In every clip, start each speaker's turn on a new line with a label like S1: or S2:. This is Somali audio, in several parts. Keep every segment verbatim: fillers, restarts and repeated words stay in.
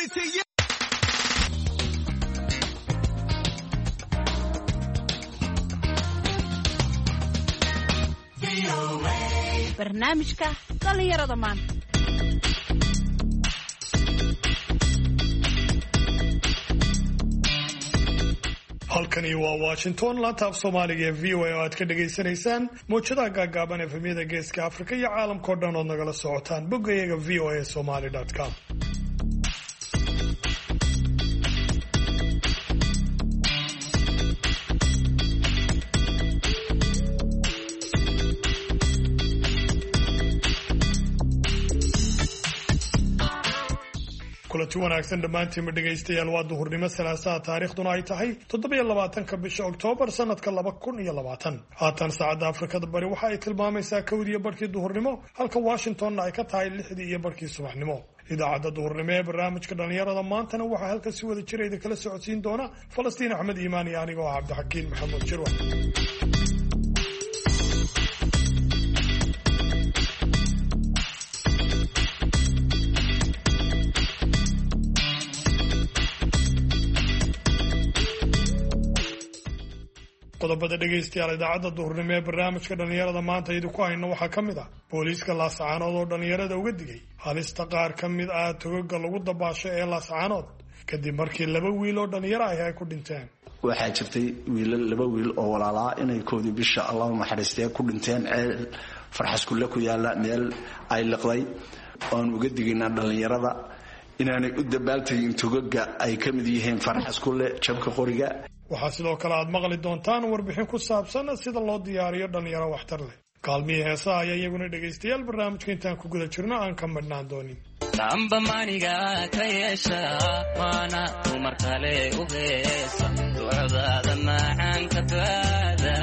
S1: to you.
S2: barnaamijka dhalinyarada maanta.
S3: halkani waa Washington, laanta af Soomaaliga ee V O A oo aad ka dhageysanaysaan muujadaha gaagaaban ee efemyada Geeska Afrika iyo caalamka oo dhan oo nagala socotaan boggayaga v o a somali dot com. kulanti wanaagsan dhammaantiin dhegaystayaal waa duhurnimo salaasaha taariikhduna ay tahay toddoba iyo labaatanka bisha Oktoobar sanadka laba kun iyo labaatan. haatan saacadda Afrikada Bari waxa ay tilmaamaysaa kowdii iyo barkii duhurnimo, halka Washingtonna ay ka tahay lixdii iyo barkii subaxnimo. idaacadda duhurnimo ee barnaamijka dhalinyarada maantana waxaa halka si wada jir ah kala socodsiin doona Falastiin Axmed Iimaan iyo anigoo ah Cabdixakiin Maxamed Jirwa. qodobada dhegaystayaal idaacadda duhurnimo ee barnaamijka dhalinyarada maanta idinku hayno waxaa ka mid ah booliiska Laascaanood oo dhalinyarada uga digay halista qaar ka mid ah togaga lagu dabaasho ee Laascaanood kadib markii laba wiil oo dhalinyaro ah ay ku dhinteen.
S4: waxaa jirtay wiilal laba wiil oo walaalaa inay koodii bisha Allah naxariistay ku dhinteen ceel farxas kulle ku yaala meel ay liqday oon uga digaynaa dhalinyarada inaanay u dabaaltagin togaga ay ka mid yihiin farxas kulle jabka qoriga.
S3: waxaa sidoo kale aad maqli doontaan warbixin ku saabsan sida loo diyaariyo dhalinyaro waxtar leh. kaalmihii heesaha ayaa iyaguna dhegaystayaal barnaamijka intaan ku guda jirno aan ka madhnaan doonin.
S5: amba maniga ka yeesha waana dumar kale u heesa ducadaada macaan ka baada.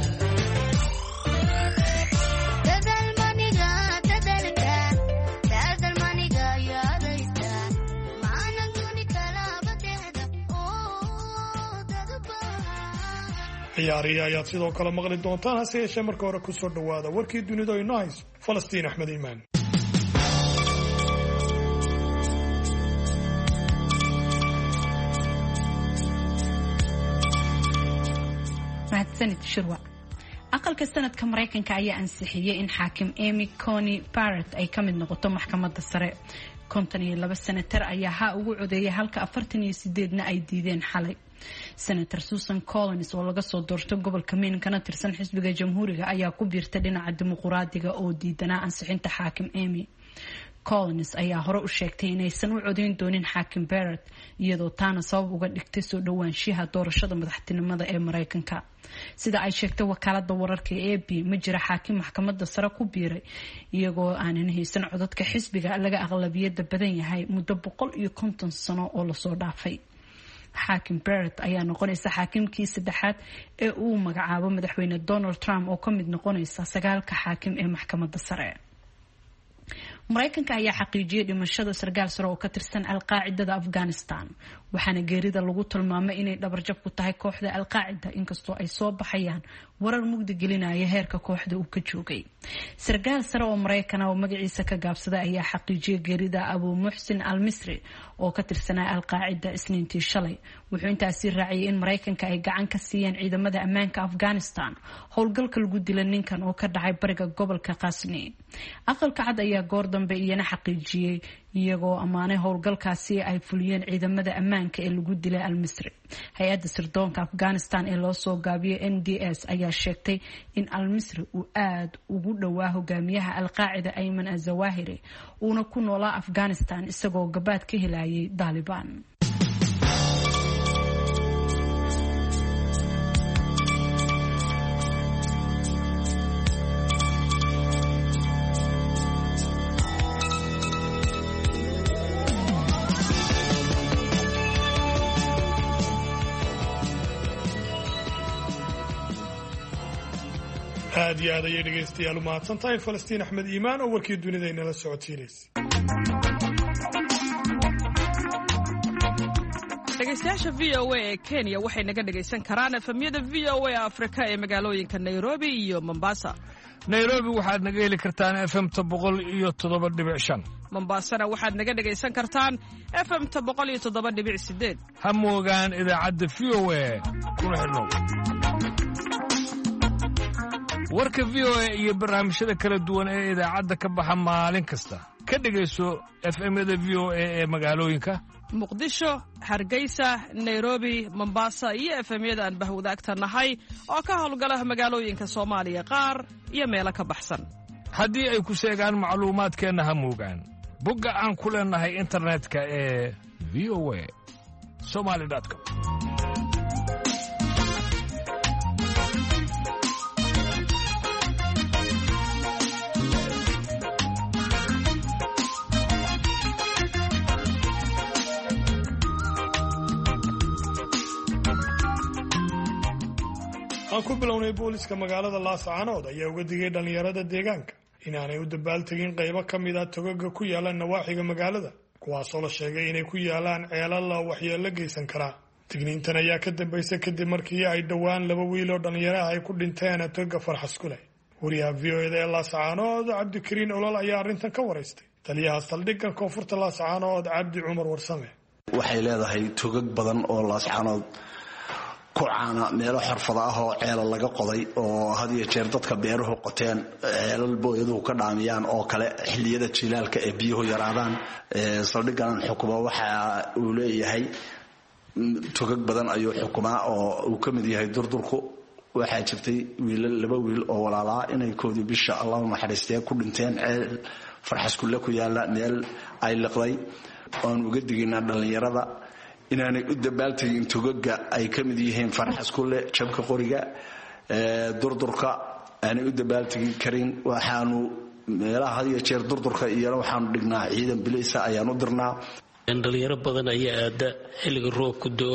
S3: ciyaariya ayaad sidoo kale maqli doontaan, hase yeeshee marka hore ku soo dhawaada warkii dunida inoo hayso Falastiin Axmed Iimaan.
S2: mahadsanid Shirwa. aqalka sanadka Mareykanka ayaa ansixiyay in xaakim Amy Coney Barrett ay ka mid noqoto maxkamadda sare. konton iyo laba senatar ayaa ha ugu codeeyay halka afartan iyo sideed na ay diideen xalay. Senator Susan Collins oo laga soo doortay gobolka Maine kana tirsan xisbiga Jamhuuriga ayaa ku biirtay dhinaca dimuqraadiga oo diidanaa ansixinta xaakim Amy. Collins ayaa hore u sheegtay inaysan u codeyn doonin xaakim Barrett iyadoo taana sabab uga dhigtay soo dhawaanshiyaha doorashada madaxtinimada ee Mareykanka. sida ay sheegtay wakaaladda wararka ee A B ma jira xaakim maxkamadda sare ku biiray iyagoo aanan haysan codadka xisbiga laga aqlabiyada badan yahay muddo boqol iyo konton sano oo la soo dhaafay. xaakim Barrett ayaa noqonaysa xaakimkii saddexaad ee uu magacaabo madaxweyne Donald Trump oo ka mid noqonaysa sagaalka xaakim ee maxkamadda sare. Mareykanka ayaa xaqiijiyay dhimashada sargaal sare oo ka tirsan Al-Qaacidada Afghanistan, waxaana geerida lagu tilmaamay inay dhabarjab ku tahay kooxda Al-Qaacida inkastoo ay soo baxayaan warar mugdi gelinaya heerka kooxda uu ka joogay. sargaal sare oo Mareykan oo magaciisa ka gaabsaday ayaa xaqiijiyay geerida Abu Muhsin Al-Misri oo ka tirsanaa Al-Qaacida Isniintii shalay. wuxuu intaasi raaciyay in Mareykanka ay gacan ka siiyeen ciidamada ammaanka Afghanistan howlgalka lagu dilay ninkan oo ka dhacay bariga gobolka Qasni. aqalka cad ayaa goor dambe iyana xaqiijiyay iyagoo amaanay howlgalkaasi ay fuliyeen ciidamada ammaanka ee lagu dilay Al-Misri. hay-adda sirdoonka Afghanistan ee loo soo gaabiyay N D S ayaa sheegtay in Al-Misri uu aad ugu dhawaa hogaamiyaha Al-Qaacida Ayman Al-Zawahiri uuna ku noolaa Afghanistan isagoo gabaad ka helayay Taliban.
S3: aad iyo aad ayay dhegaystayaal u mahadsan tahay Falastiin Axmed Iimaan oo warkii dunida inala socodsiinaysa.
S1: dhegaystayaasha v o a ee Kenya waxay naga dhagaysan karaan efemyada v o a Afrika ee magaalooyinka Nairobi iyo Mombasa.
S6: Nairobi waxaad naga heli kartaan F M ta boqol iyo toddoba dhibic shan.
S1: Mombasana waxaad naga dhagaysan kartaan F M ta boqol iyo toddoba dhibic sideed.
S6: Ha moogaan idaacadda V O A kuna xidhnow. Warka V O A iyo barnaamijyada kala duwan ee idaacadda ka baxa maalin kasta. Ka dhagayso F M-yada V O A ee magaalooyinka
S1: Muqdisho, Hargeysa, Nairobi, Mombasa iyo F M-yada aan bahwadaagta nahay oo ka howlgala magaalooyinka Soomaaliya qaar iyo meelo ka baxsan.
S6: Haddii ay ku sheegaan macluumaadkeena ha moogaan bogga aan ku leenahay internetka ee v o a somali dot com.
S3: aan ku bilownay booliska magaalada Laascaanood ayaa uga digay dhalinyarada deegaanka inaanay u dabaaltegin qaybo ka mid ah togaga ku yaala nawaaxiga magaalada kuwaasoo la sheegay inay ku yaalaan ceelal waxyeello geysan karaa. Digniintan ayaa ka dambeysay kadib markii ay dhowaan laba wiil oo dhalinyaro ay ku dhinteen toga Farxaskule. Wariyaha V O A ee Laascaanood Cabdikariin Olol ayaa arrintan ka waraystay taliyaha saldhigga koonfurta Laascaanood Cabdi Cumar Warsame.
S4: waxay leedahay togag badan oo Laascaanood ku caana meelo xirfado ah oo ceelal laga qoday oo had iyo jeer dadka beeruhu qoteen ceelal booyaduhu ka dhaamiyaan oo kale xilliyada jilaalka ee biyuhu yaraadaan. saldhiggan xukumo waxa uu leeyahay togag badan ayuu xukumaa oo uu ka mid yahay durdurku. waxaa jirtay wiilal laba wiil oo walaalaa inay koodii bisha Allahu naxariistay ku dhinteen ceel Farxaskule ku yaala meel ay liqday oon uga diginaa dhalinyarada inaanay u dabaaltegin togaga ay ka mid yihiin Farxaskule, jabka qoriga, durdurka aanay u dabaaltegi karin. waxaanu meelaha had iyo jeer durdurka iyo waxaanu dhignaa ciidan bilaysa ayaan u dirnaa.
S7: dhalinyaro badan ayaa aada xilliga roobku da'o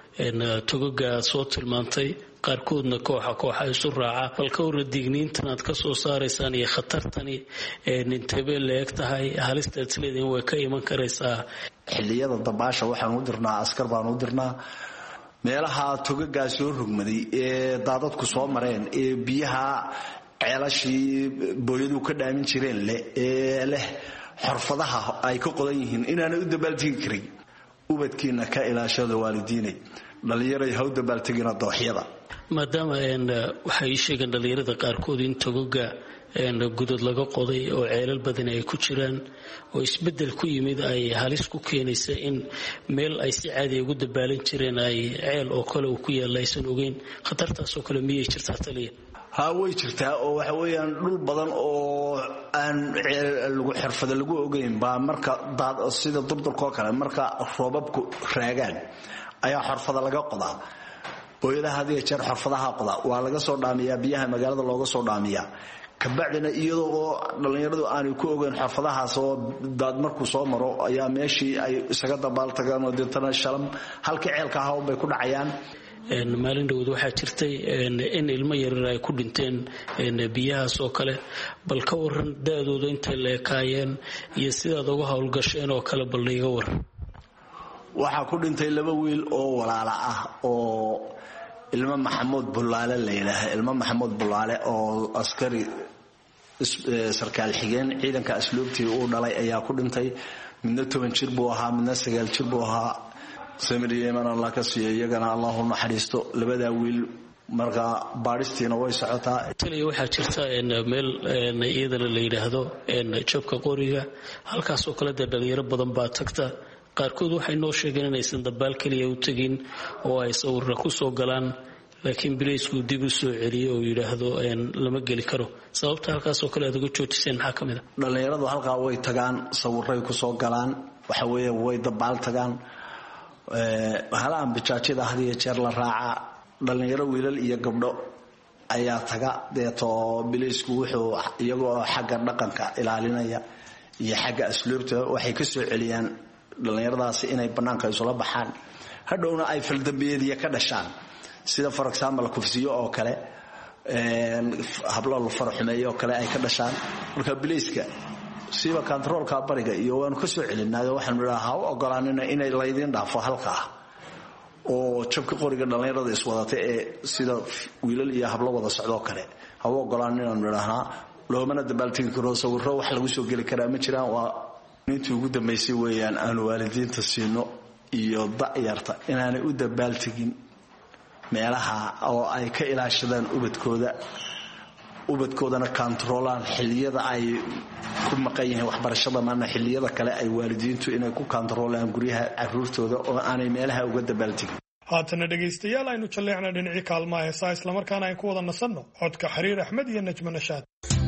S7: togaga soo tilmaantay qaarkoodna kooxa kooxa isu raaca balka warra digniintan aad ka soo saaraysaan iyo khatartani intee leeg tahay halista isleedin way ka iman karaysaa.
S4: xilliyada dabaasha waxaan u dirnaa askar baan u dirnaa meelaha togaga soo rugmaday ee daadadku soo mareen ee biyaha ceelashii booyadu ka dhaamin jireen leh ee leh xirfadaha ay ka qodan yihiin inaanay u dabaaltegi karin. ubadkiina ka ilaashada waalidiinay dhalinyaray ha u dabaaltegina dooxyada
S7: maadaama waxay sheegeen dhalinyarada qaarkood in togaga gudad laga qoday oo ceelal badan ay ku jiraan oo isbedel ku yimid ay halis ku keenaysa in meel ay si caadi ugu dabaalan jireen ay ceel oo kale uu ku yaalaysan ogeyn khatartaas oo kale miyay jirtaa taliya?
S4: ha way jirtaa oo waxa weeyaan dhul badan oo aan lagu xirfado lagu ogeyn baa marka daad sida durdurka kale marka roobabku raagaan ayaa xirfado laga qodaa. booyadaha hadii jeer xirfadaha qoda waa laga soo dhaamiyaa biyaha magaalada looga soo dhaamiyaa kabacdina iyadoo dhalinyaradu aanay ku ogeyn xirfadahaas oo daad markuu soo maro ayaa meeshii ay isaga dabaaltagaan oo deetana shalam halkii ceelka ahaa bay ku dhacayaan.
S7: maalin dhowd waxaa jirtay in ilmo yaryar ay ku dhinteen biyahaas oo kale bal ka waran daadooda intay leekaayeen iyo sidaad uga howlgasheen oo kale bal iga waran.
S4: waxaa ku dhintay laba wiil oo walaala ah oo ilmo Maxamuud Bulaale leeyahay ilmo Maxamuud Bulaale oo askari sarkaal xigeen ciidanka asluubtii uu dhalay ayaa ku dhintay. midna toban jir buu ahaa midna sagaal jir buu ahaa. samiriyeeman Allah ka siiyay iyagana Allahu naxariisto labada wiil marka baaristiina way socotaa.
S7: taliya waxaa jirta meel iyadana la yiraahdo jabka qoriga halkaas oo kale dhalinyaro badan baa tagta qaarkood waxay noo sheegeen inaysan dabaal kaliya u tagin oo ay sawirra ku soo galaan laakiin bileysku dib u soo celiyo oo yiraahdo lama geli karo. sababta halkaas oo kale aad uga joojiseen maxaa ka mid ah?
S4: dhalinyaradu halkaa way tagaan sawirray ku soo galaan waxa weeye way dabaal tagaan halaan bijaajida had iyo jeer la raaca dhalinyaro wiilal iyo gabdho ayaa taga deeto bileysku wuxuu iyagoo xagga dhaqanka ilaalinaya iyo xagga asluubta waxay ka soo celiyaan dhalinyaradaasi inay banaanka isula baxaan hadhowna ay faldambiyeedya ka dhashaan sida for example kufsiyo oo kale hablo la farxumeeyo oo kale ay ka dhashaan. marka bileyska siba controlka bariga iyo waanu ka soo celinaa waxaan nidhaa ha u ogolaanina inay laydin dhaafo halka oo jabka qoriga dhalinyarada iswadata ee sida wiilal iyo hablo wada socdo kale hawo golaan inaan nidhahnaa loomana dabaaltigi karo sawirro wax lagu soo geli karaa ma jiraan waa intii ugu dambeysay weeyaan aan waalidiinta siino iyo da'yarta inaanay u dabaaltigin meelaha oo ay ka ilaashadaan ubadkooda ubadkoodana controlaan xilliyada ay ku maqan yihiin waxbarashada maana xilliyada kale ay waalidiintu inay ku controlaan guryaha caruurtooda oo aanay meelaha uga dabaaltigin
S3: haatana dhegaystayaal aynu jalleecna dhinacii kaalmaha heesaa islamarkaana aynu ku wada nasanno codka xariir axmed iyo najmo nashaad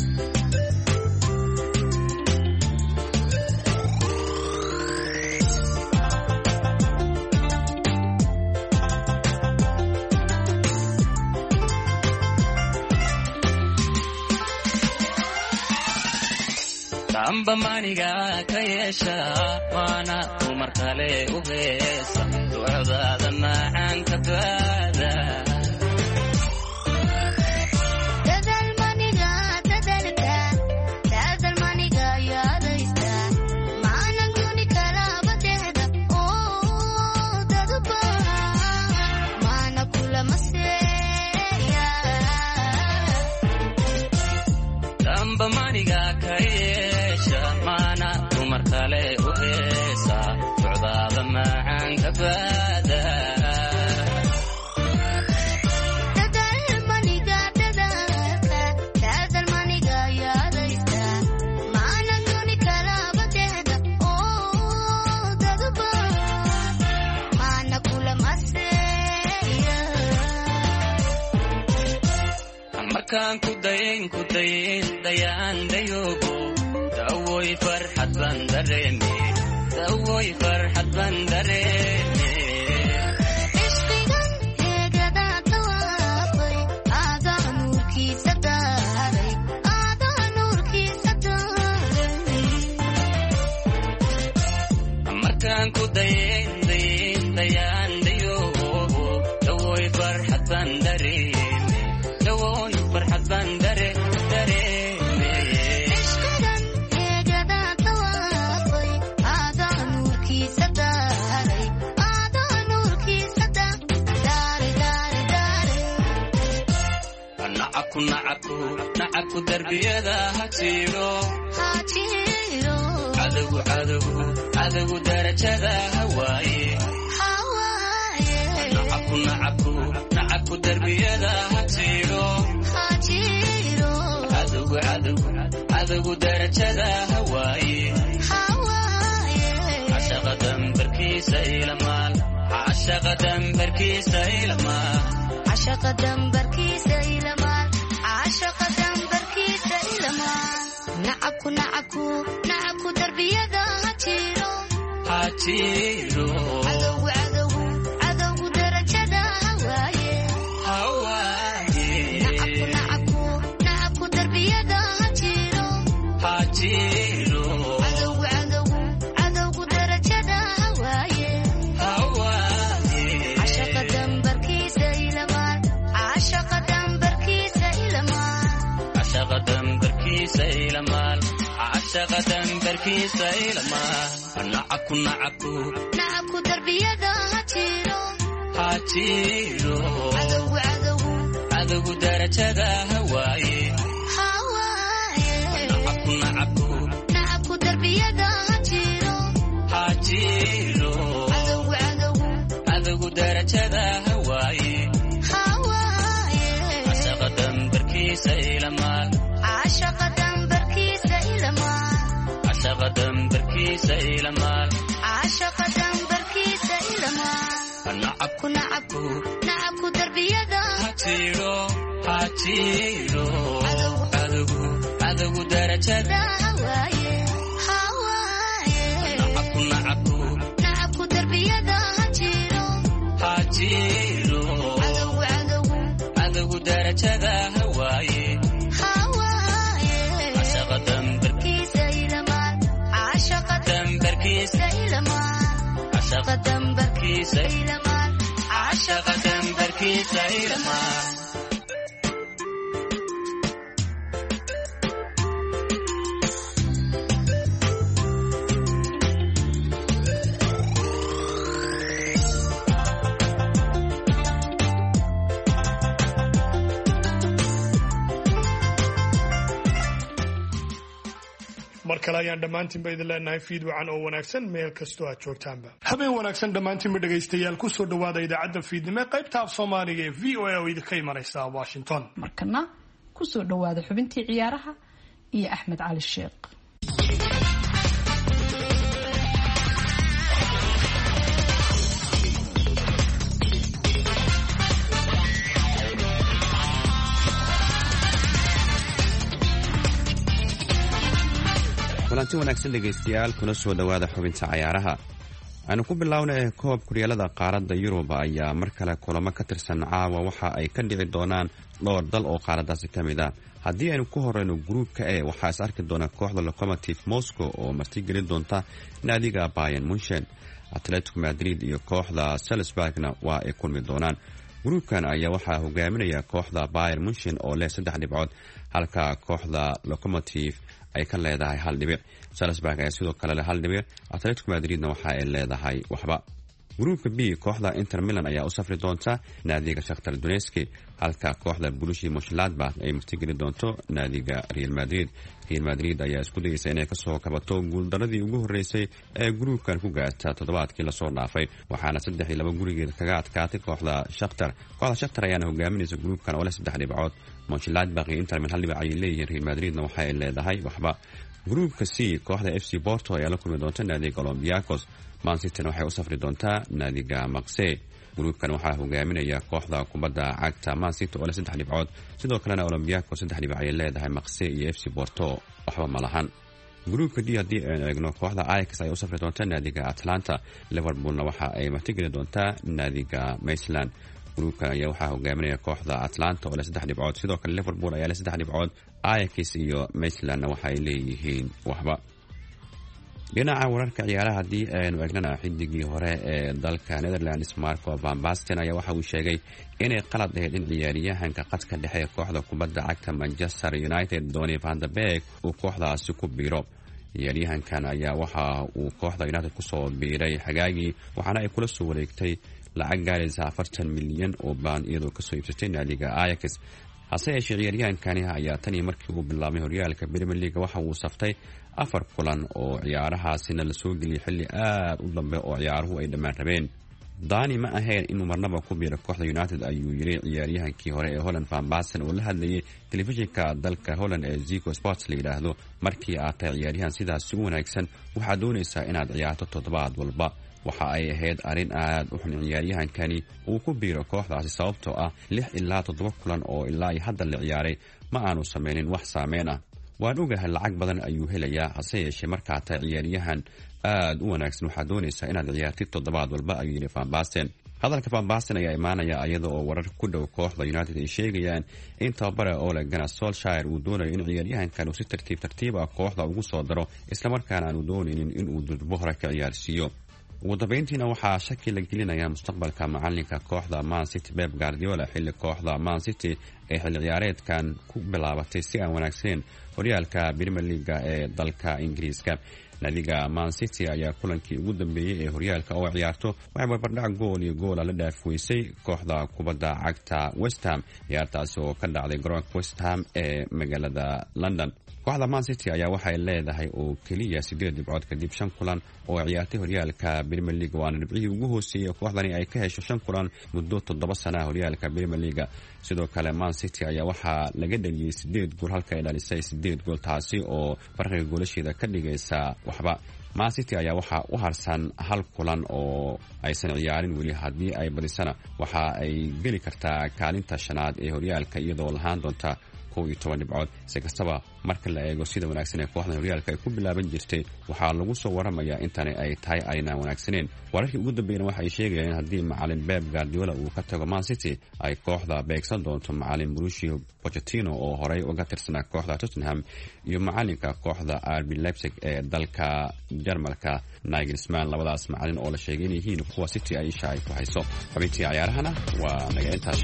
S5: amba maniga ka yeesha waana umar kale u heesa ducadaada macaan ka baada
S8: dadal maniga dadalka dadal maniga yaadaysta maana guni kala badeeda oo dadba maana kula maseeya
S5: amba maniga ka maana umar kale u heesa ducdaada macaan ka baada
S8: dadal maniga dadalka dadal maniga yaadaysta maana guni kala badeeda oo dadba maana kula maseeya
S5: markaan ku dayin ku dayin dayaan dayoogo dawoy farxad baan dareeme dawoy farxad baan dareeme
S8: ishqigan eegada tawaafay aadaa nuurkiisa daaray aadaa nuurkiisa daaray
S5: markaan ku dayin dayin dayaan dayoogo dawoy farxad baan dareeme dawoy farxad baan dareeme nacaku nacaku darbiyada ha jiro cadogu cadogu cadogu darajada hawaaye nacaku nacaku nacaku darbiyada ha jiro cadogu cadogu cadogu darajada hawaaye cashaqa dambarkiisa ilamaal cashaqa dambarkiisa ilamaal
S8: cashaqa dambarkiisa ilamaal cashaqa dambarkiisa ilamaal nacaku nacaku nacaku darbiyada ha jiro
S5: ha jiro
S8: cadogu cadogu cadogu darajada hawaaye
S5: hawaaye
S8: nacaku nacaku nacaku darbiyada ha jiro
S5: ha jiro
S8: cadogu cadogu cadogu darajada hawaaye
S5: hawaaye
S8: cashaqa dambarkiisa ilamaal cashaqa dambarkiisa ilamaal
S5: cashaqa dambarkiisa ilamaal cashaqa dambarkiisa ilamaal nacaku nacaku
S8: nacaku darbiyada ha jiro
S5: ha jiro
S8: cadogu cadogu
S5: cadogu darajada hawaaye
S8: hawaaye
S5: nacaku nacaku
S8: nacaku darbiyada ha jiro
S5: ha jiro
S8: cadogu cadogu
S5: cadogu darajada hawaaye
S8: hawaaye
S5: cashaqa dambarkiisa ilamaal
S8: cashaqa dambarkiisa ilamaal
S5: cashaqa dambarkiisa ilamaal
S8: cashaqa dambarkiisa ilamaal
S5: nacaku
S8: nacaku nacaku darbiyada
S5: ha jiro ha jiro
S8: cadogu
S5: cadogu cadogu darajada
S8: hawaaye hawaaye
S5: nacaku nacaku
S8: nacaku darbiyada ha jiro
S5: ha jiro
S8: cadogu cadogu
S5: cadogu darajada hawaaye
S8: hawaaye
S5: cashaqa dambarkiisa
S8: ilamaal cashaqa
S5: dambarkiisa
S8: ilamaal
S5: cashaqa
S8: dambarkiisa ilamaal
S5: cashaqa dambarkiisa ilamaal
S3: kale ayaan dhammaantiinba idin leenahay fiid wacan oo wanaagsan meel kastoo aad joogtaanba. habeen wanaagsan dhammaantiinba dhegaystayaal ku soo dhawaada idaacadda fiidnimo ee qaybta af Soomaaliga ee V O A oo idinka imanaysa Washington.
S2: markana ku soo dhawaada xubintii ciyaaraha iyo Axmed Cali Sheekh.
S9: kulanti wanaagsan dhegaystayaal kuna soo dhawaada xubinta cayaaraha. aanu ku bilownay koob kuryaalada qaaradda Yurub ayaa mar kale kulamo ka tirsan caawa waxa ay ka dhici doonaan dhowr dal oo qaaraddaasi ka mid ah. haddii aynu ku horeyno gruubka E waxaa is arki doona kooxda Lokomotiv Moscow oo martigelin doonta naadiga Bayern Munchen. Atletico Madrid iyo kooxda Salzburgna waa ay kulmi doonaan. gruubkan ayaa waxaa hogaaminaya kooxda Bayern Munchen oo leh saddex dhibcood halka kooxda Lokomotiv ay ka leedahay hal dhibic. Salzburg ayaa sidoo kale leh hal dhibic. Atletico Madridna waxa ay leedahay waxba. gruubka B kooxda Inter Milan ayaa u safri doonta naadiga Shakhtar Donetsk halka kooxda Borussia Mönchengladbach ay martigeli doonto naadiga Real Madrid. Real Madrid ayaa isku dayaysa inay ka soo kabato guuldaradii ugu horeysay ee gruubkan ku gaarta toddobaadkii lasoo dhaafay waxaana saddex iyo laba gurigeed kaga adkaatay kooxda Shakhtar. kooxda Shakhtar ayaana hogaaminaysa gruubkan oo leh saddex dhibcood. Mönchengladbach iyo Inter Milan hal dhibic ayay leeyihiin. Real Madridna waxa ay leedahay waxba. gruubka C kooxda F C Porto ayaa la kulmi doonta naadiga Olympiacos. Man City waxay u safri doontaa naadiga Marseille. gruubkan waxaa hogaaminaya kooxda kubadda cagta Man City oo leh saddex dhibcood sidoo kalena Olympiacos saddex dhibic ay leedahay. Marseille iyo F C Porto waxba ma lahan. gruubka D haddii aynu eegno kooxda Ajax ay u safri doonta naadiga Atlanta. Liverpoolna waxa ay martigeli doontaa naadiga Maitland. gruubkan ayaa waxaa hogaaminaya kooxda Atlanta oo leh saddex dhibcood sidoo kale Liverpool ayaa leh saddex dhibcood. Ajax iyo Maitlandna waxa ay leeyihiin waxba. dhinaca wararka ciyaaraha haddii aynu eegnana xidigii hore ee dalka Netherlands Marco van Basten ayaa waxa uu sheegay inay qalad ahayd in ciyaaryahanka qadka dhexe ee kooxda kubadda cagta Manchester United Donny van de Beek uu kooxdaasi ku biiro. ciyaaryahankan ayaa waxa uu kooxda United kusoo biiray xagaagii waxaana ay kula soo wareegtay lacag gaaraysa afartan milyan oo baan iyadoo kasoo iibsatay naadiga Ajax. hase yeeshee ciyaaryahankani ayaa tan iyo markii uu bilaabay horyaalka Premier League waxa uu saftay afar kulan oo ciyaarahaasina la soo geliyay xilli aad u dambe oo ciyaaruhu ay dhammaan rabeen. Dani ma ahayn inuu marnaba ku biiro kooxda United ayuu yiri ciyaaryahankii hore ee Holland Van Basten oo la hadlayay telefishinka dalka Holland ee Ziggo Sports la yiraahdo. markii aad tahay ciyaaryahan sidaas u wanaagsan waxaad doonaysaa inaad ciyaarto toddobaad walba. waxa ay ahayd arrin aad u xun ciyaaryahankani uu ku biiro kooxdaasi sababtoo ah lix ilaa toddoba kulan oo ilaa ay hadda la ciyaaray ma aanu sameynin wax saameyn ah. waan ogahay lacag badan ayuu helayaa hase yeeshee markaa tahay ciyaaryahan aad u wanaagsan waxaad doonaysaa inaad ciyaartid toddobaad walba ayuu yidhi Van Basten. hadalka Van Basten ayaa imaanaya iyada oo warar ku dhow kooxda United ay sheegayaan in tababare Ole Gunnar Solskjaer uu doonayo in ciyaaryahankan uu si tartiib tartiib ah kooxda ugu soo daro isla markaana aanu doonaynin in uu durbo hore ka ciyaarsiiyo. ugu dambeyntiina waxaa shaki la gelinayaa mustaqbalka macalinka kooxda Man City Pep Guardiola xilli kooxda Man City ee xilli ciyaareedkan ku bilaabatay si aan wanaagsaneyn horyaalka Premier League ee dalka Ingiriiska. naadiga Man City ayaa kulankii ugu dambeeyay ee horyaalka oo ciyaarto waxay barbardhac gool iyo gool la dhaafweysay kooxda kubadda cagta West Ham ciyaartaasi oo ka dhacday garoonka West Ham ee magaalada London. kooxda Man City ayaa waxay leedahay oo kaliya sideed dhibcood kadib shan kulan oo ciyaartay horyaalka Premier League waana dhibcihii ugu hooseeyay kooxdani ay ka hesho shan kulan muddo toddoba sano horyaalka Premier League. sidoo kale Man City ayaa waxaa laga dhaliyay sideed gool halka ay dhalisay sideed gool taasi oo farqiga goolasheeda ka dhigaysa waxba. Man City ayaa waxaa u harsan hal kulan oo aysan ciyaarin weli haddii ay badisana waxa ay geli kartaa kaalinta shanaad ee horyaalka iyadoo lahaan doonta kow iyo toban dhibcood. si kastaba marka la eego sida wanaagsan ee kooxda horyaalka ay ku bilaaban jirtay waxaa lagu soo waramayaa intani ay tahay aynaan wanaagsaneyn. wararkii ugu dambeeyana waxa ay sheegayaan in haddii macalin Pep Guardiola uu ka tago Man City ay kooxda beegsan doonto macalin Mauricio Pochettino oo horey uga tirsanaa kooxda Tottenham iyo macalinka kooxda R B Leipzig ee dalka Jarmalka Nagelsmann. labadaas macalin oo la sheegay inay yihiin kuwa City ay isha ay ku hayso. xubintii ciyaarahana waa naga intaas.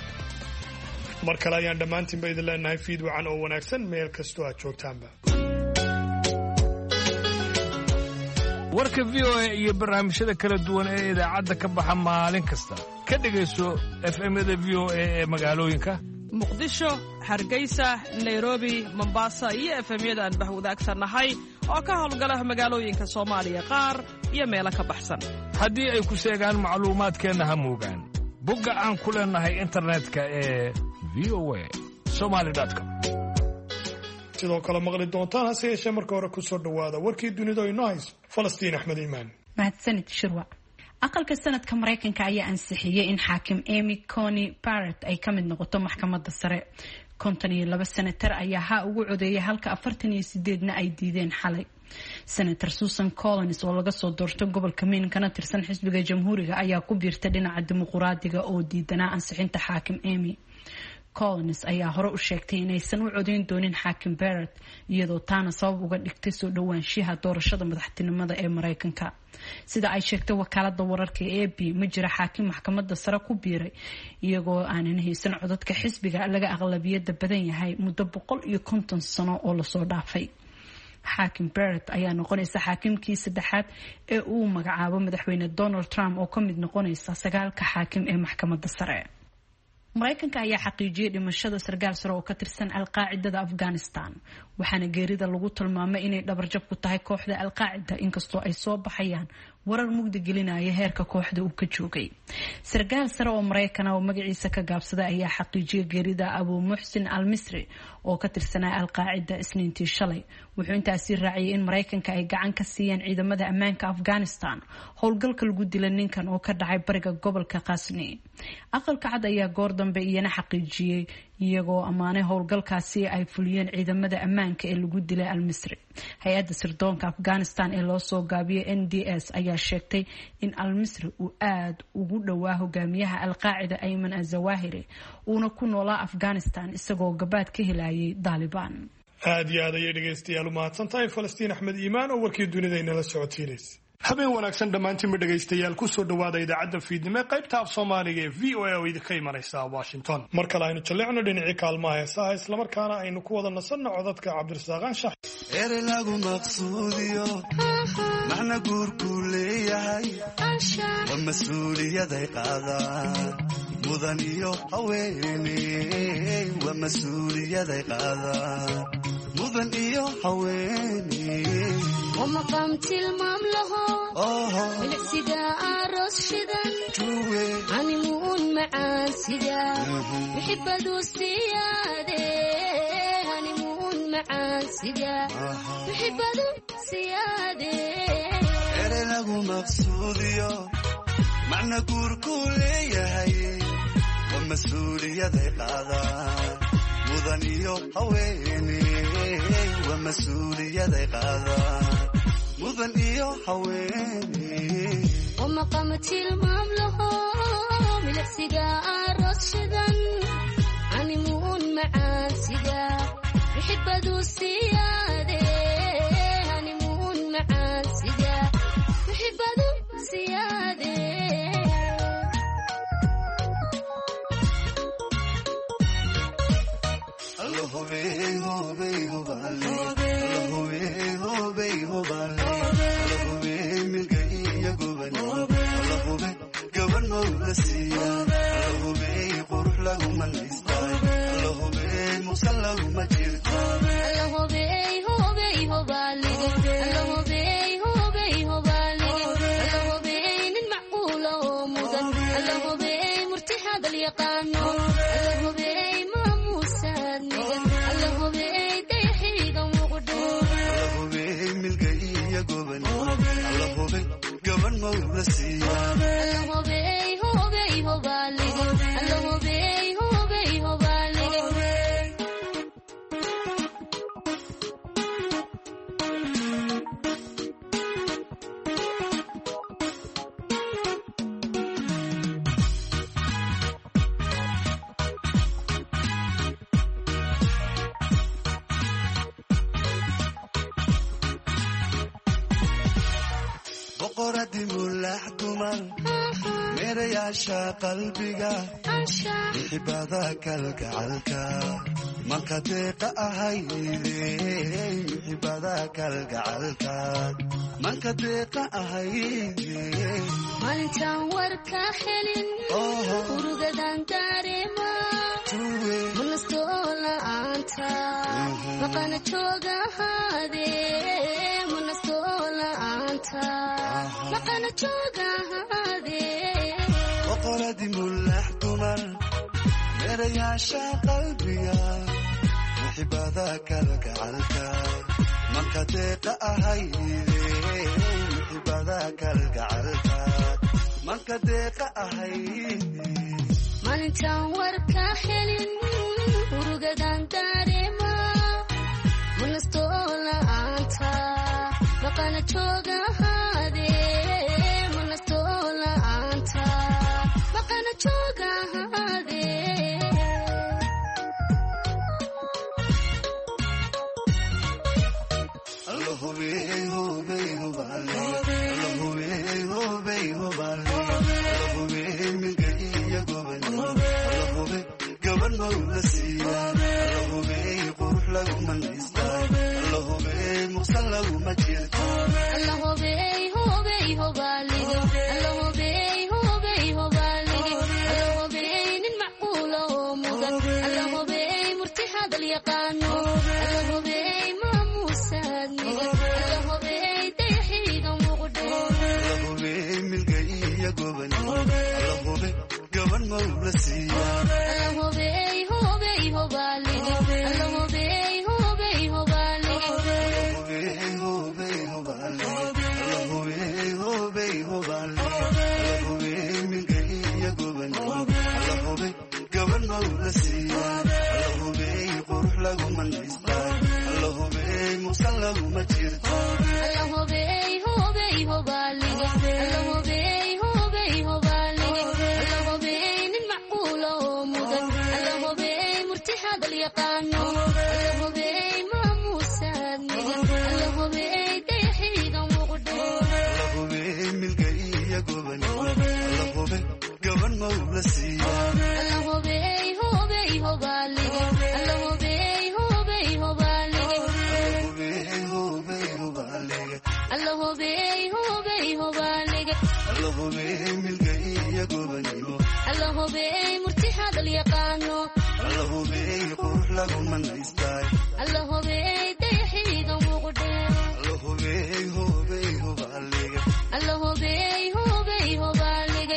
S3: mar kale ayaan dhammaantiinba idin leenahay fiid wacan oo wanaagsan meel kastoo aad joogtaanba.
S6: warka v o a iyo barnaamijyada kala duwan ee idaacadda ka baxa maalin kasta ka dhegayso efemyada v o a ee magaalooyinka
S1: muqdisho hargeysa nairobi mombasa iyo efemyada aan bahwadaagsannahay oo ka howlgala magaalooyinka soomaaliya qaar iyo meelo ka baxsan
S6: haddii ay ku seegaan macluumaadkeenna ha moogaan bogga aan ku leennahay internetka ee v o a somali com
S3: sidoo kale maqli doontaan hase yeeshee marka hore ku soo dhowaada warkii dunida inoo hayso falastiin axmed iimaan
S2: mahadsanid shirwa aqalka sanadka maraykanka ayaa ansixiyey in xaakim amy coney barrett ay ka mid noqoto maxkamadda sare konton iyo laba senatar ayaa ha ugu codeeyay halka afartan iyo sideedna ay diideen xalay senator susan collins oo laga soo doorto gobolka maine kana tirsan xisbiga jamhuuriga ayaa ku biirta dhinaca dimuquraadiga oo diidanaa ansixinta xaakim amy collins ayaa hore u sheegtay inaysan u codeyn doonin xaakim barrett iyadoo taana sabab uga dhigtay soo dhowaanshiyaha doorashada madaxtinimada ee maraykanka sida ay sheegtay wakaalada wararka ee a b ma jira xaakim maxkamadda sare ku biiray iyagoo aanan haysan codadka xisbiga laga aqlabiyada badan yahay muddo boqol iyo konton sano oo lasoo dhaafay xaakim barrett ayaa noqonaysa xaakimkii saddexaad ee uu magacaabo madaxweyne donald trump oo ka mid noqonaysa sagaalka xaakim ee maxkamadda sare maraykanka ayaa xaqiijiyay dhimashada sargaal sare oo ka tirsan alqaacidada afghanistan waxaana geerida lagu tilmaamay inay dhabarjab ku tahay kooxda alqaacida inkastoo ay soo baxayaan warar mugdi gelinaya heerka kooxda uu ka joogay sargaal sare oo maraykana oo magaciisa ka gaabsaday ayaa xaqiijiyay geerida abu muxsin al misri oo ka tirsanaa alqaacida isniintii shalay wuxuu intaasi raaciyay in maraykanka ay gacan ka siiyeen ciidamada ammaanka afghanistan howlgalka lagu dilay ninkan oo ka dhacay bariga gobolka qasni aqalka cad ayaa goor dambe iyana xaqiijiyay iyagoo ammaanay howlgalkaasi ay fuliyeen ciidamada ammaanka ee lagu dilay al misri hay-adda sirdoonka afghanistan ee loo soo gaabiyay n d s ayaa sheegtay in al misri uu aada ugu dhowaa hogaamiyaha alqaacida ayman azawahiri uuna ku noolaa afghanistan isagoo gabaad ka helayay daalibaan
S3: aad iyo aad ayay dhegaystayaal u mahadsan tahay falastiin axmed iimaan oo warkii dunida inala socotiinaysa habeen wanaagsan dhammaantiinba dhegaystayaal kusoo dhowaada idaacadda fiidnimo qaybta af soomaaliga ee v o a oo idinka imanaysa washington mar kale aynu jalleecno dhinacii kaalmaha heesaha islamarkaana aynu ku wada nasanno codadka cabdirasaaqaan shax
S10: ere lagu maqsuudiyo macna guurkuu leeyahay waa mas-uuliyaday qaadaan mudan iyo haweeney waa mas-uuliyaday qaadaan mudan iyo haweeney
S8: ومقام تلمام له بالعسيدة عروس شدن عنيمون معاسدة يحب دوس سيادة عنيمون معاسدة يحب دوس سيادة
S10: إلي لغو مقصوديو معنى قور كولي هاي ومسؤولية ذي قادان مدنيو هويني ومسؤولية ذي قادان مدنيو هويني
S8: ومقامة المملكة ملك سيجار رشدا عنيمون معاسدة يحب دوس سيادة عنيمون معاسدة يحب دوس سيادة
S10: الله بيه بيه بالي الله بيه بيه بالي الله بيه ملقي يقبني الله بيه قبل ما ولسيا الله بيه قروح له من يستاي الله بيه مصلى وما جيرت
S8: الله بيه بيه بالي الله بيه بيه بالي الله بيه المعقول ومدن الله بيه مرتاح هذا اليقان الله بيه
S10: الله
S8: بيه بيه بالي الله بيه بيه بالي
S10: boqoradii mulax dumar meerayaasha qalbiga mixibada kalgacalka manka deeqa ahayde mixibada kalgacalka manka deeqa ahayd
S8: maalintaan warka helin urugadan dareema munasto la'aanta maqana jooga ahaade munasto la'aanta maqana jooga ahaade
S10: boqoradii mulax dumar meerayaasha qalbiga muxibada kalgacalka manka deeqa ahayde muxibada kalgacalka manka deeqa ahayde
S8: maalintaan warka helin urugadan dareema munasto la'aanta maqana jooga ahaade munasto la'aanta maqana jooga ahaade
S10: Hubey, hubey, hubale. Hubey, hubey, hubale. Hubey, milka iyo gobani. Hubey, gaban mawla siya. Hubey, qurux lagu manaystaa. Hubey, muqsan lagu majirta.
S8: Hubey, hubey, hubale. Hubey, hubey, hubale. Hubey, nin macquula oo mudan. Hubey, murti hadal yaqaano. Hubey, maamuusaad niga.
S10: gaban mawla siya
S8: hubey hubey hubale hubey hubey hubale
S10: hubey hubey hubale hubey hubey hubale hubey milka iyo goban hubey gaban mawla siya hubey qurux lagu manaystaa hubey muqsan lagu majirta
S8: hubey hubey hubale hubey hubey hubale hubey nin macquula oo mudan hubey murti hadal yaqaano hubey maamuusaad niga hubey dayaxiiga muuqdo
S10: hubey milka iyo goban hubey gaban mawla siya
S8: hubey hubey hubale hubey hubey hubale
S10: hubey hubey hubale
S8: hubey hubey hubale
S10: hubey milka iyo goban
S8: hubey murti hadal yaqaano
S10: hubey qurux lagu manaystaa
S8: hubey dayaxiiga muuqdo
S10: hubey hubey hubale
S8: hubey hubey hubale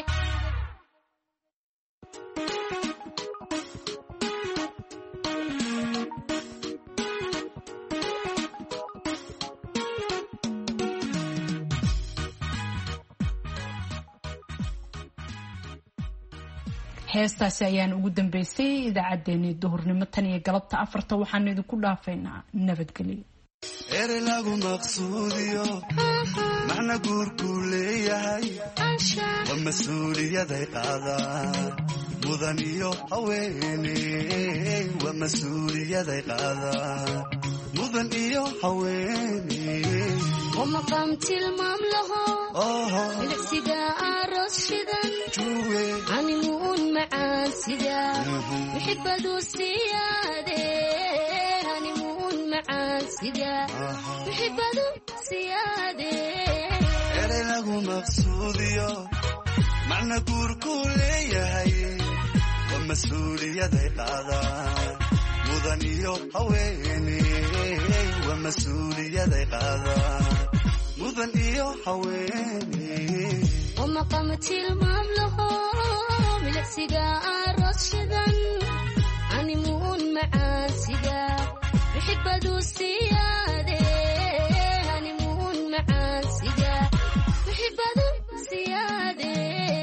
S2: heestaasi ayaan ugu dambeysay idaacaddeenii duhurnimo tan iyo galabta afarta waxaan idinku dhaafaynaa nabadgelyo
S10: ere lagu maqsuudiyo macna guurkuu leeyahay waa mas-uuliyaday qaadaan mudan iyo haweene waa mas-uuliyaday qaadaan mudan iyo haweene
S8: ومقام تلمام له العسقا عرس شدن عنيمون معان سدا يحب ذو السيادة عنيمون معان سدا يحب ذو السيادة
S10: ere lagu maqsuudiyo macna guurkuu leeyahay waa mas-uuliyaday qaadaan mudan iyo haweene waa mas-uuliyaday qaadaan mudan iyo haweene
S8: ومقام تلمام له العسقا عرس شدن عنيمون معان سدا يحب ذو السيادة عنيمون معان سدا يحب ذو السيادة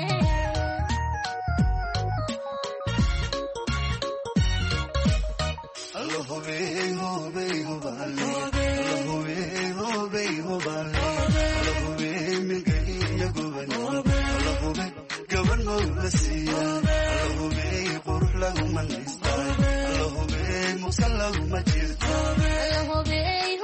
S10: hubey hubey hubale hubey hubey hubale hubey milka iyo goban hubey gaban mawla siya hubey qurux lagu manaystaa hubey muqsan lagu majirta
S8: hubey